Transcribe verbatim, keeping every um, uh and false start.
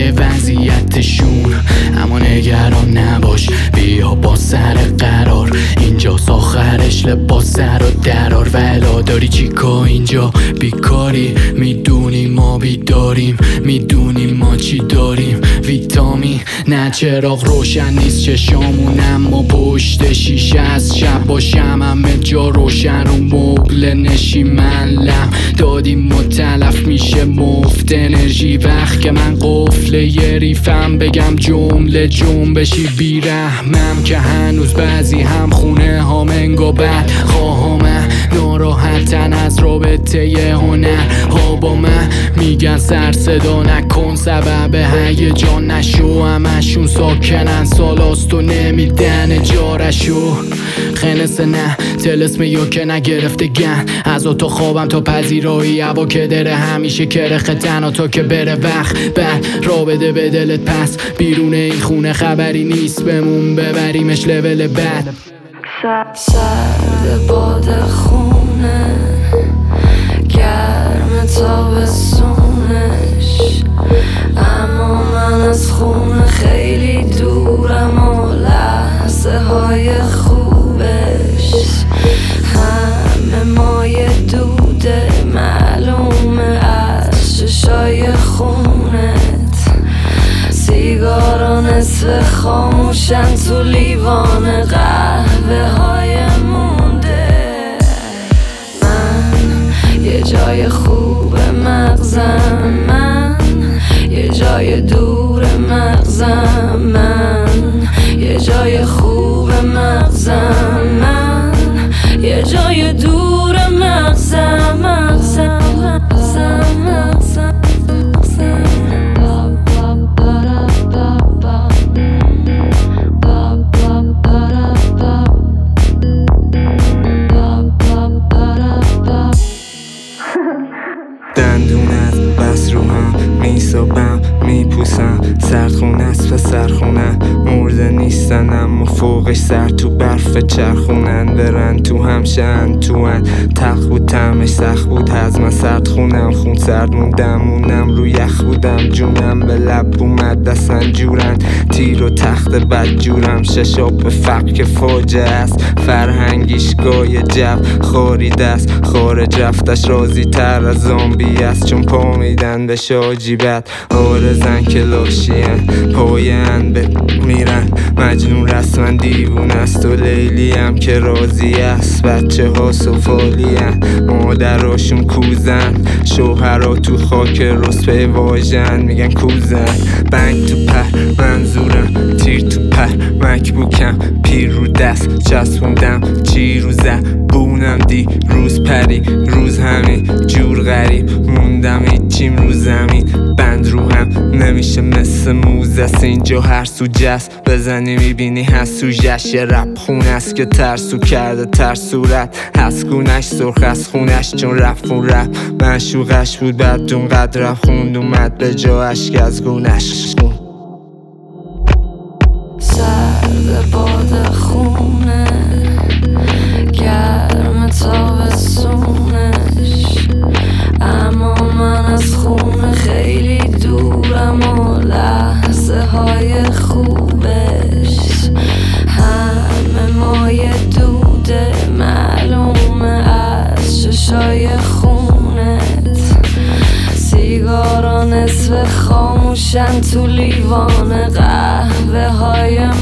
های وضعیتشون، اما نگران نباش بیا با سر قرار، اینجاست آخرش لباس سر و درار. ولا داری چی کا اینجا بیکاری، میدونی ما بیداریم، میدونیم ما چی داریم. ویتامین نه چراغ روشن نیست چشامون، اما پشت شیشه از شب باشم همه جا روشن. رو مبل نشیمنلم دادیم متلف میشه مفت انرژی. وقت که من قفل یه ریفم بگم جمله جنبشی بیرحمم، که هنوز بعضی هم خونه ها منگا بد خواهامه ناراحتن از رابطه یه هنر ها با من. میگن سر صدا نکن سبب هیجان نشو، همشون ساکنن سالاست و نمیدن اجارشو. خنسه نه تلسم یا که نگرفته گن از تو خوابم تا پذیرایی هوا که داره همیشه کرخه تنها تا که بره وقت بعد را بده به دلت پس بیرون این خونه خبری نیست بمون ببریمش لول بد. سرد باد خونه گرم تابستونش، اما من از خونه خیلی دورم و لحظه های خوبش همه مایه دوده معلومه از چشای خونت. سیگارا نصف خاموشن تو لیوان قهوه های مونده. من یه جای خوب مغزم، من یه جای دور مغزم، من یه جای خوب مغزم، من یه جای دور مغزم مغزم مغزم مغزم. دندونت بس رو هم میسابم میپوسم، سردخونه است پسرخونه مرده نیستن اما فوقش سر تو برف چرخونن. برن تو همشن تو ان تق بود طعمش سخت بود هضم سرد خونم خون سرد موندم مونم رو یخ بودم جونم به لب اومد دستن جورن تیر و تخت بد جورم. ششاب به فقر که فاجعه است فرهنگیش گای جو خارید است خارج رفتش راضی تر از زامبی است چون پا میدن به شاجیبت. آرزن که لاشین پاین به میرن مجنون رسمن دیوون است و لیلی هم که راضی است. بچه ها سفالی هن مادراشون کوزن، شوهرها تو خاک رسپه واژن میگن کوزن. بنگ تو پر منظورم تیر تو پر مکبوکم پیر رو دست چسبوندم چی رو زبونم دی روز پری روز همین جور غریب موندم هیچیم رو زمین بند رو هم نمیشه مثل موز است اینجا هر سو جست بزنی میبینی هستو جش. یه رپ خون است که ترسو کرده ترسورت هست گونش سرخ از خونش چون رفت اون رپ مشوقش بود بعد دون قدر خوند اومد به جا اشک از گونش. سرد باد خونه گرم تابستونش، اما من از خونه خیلی دورم و لحظه های خوبش همه مایه دوده معلومه از چشای خونت. سیگارا نصف خاموشن تو لیوان قهوه های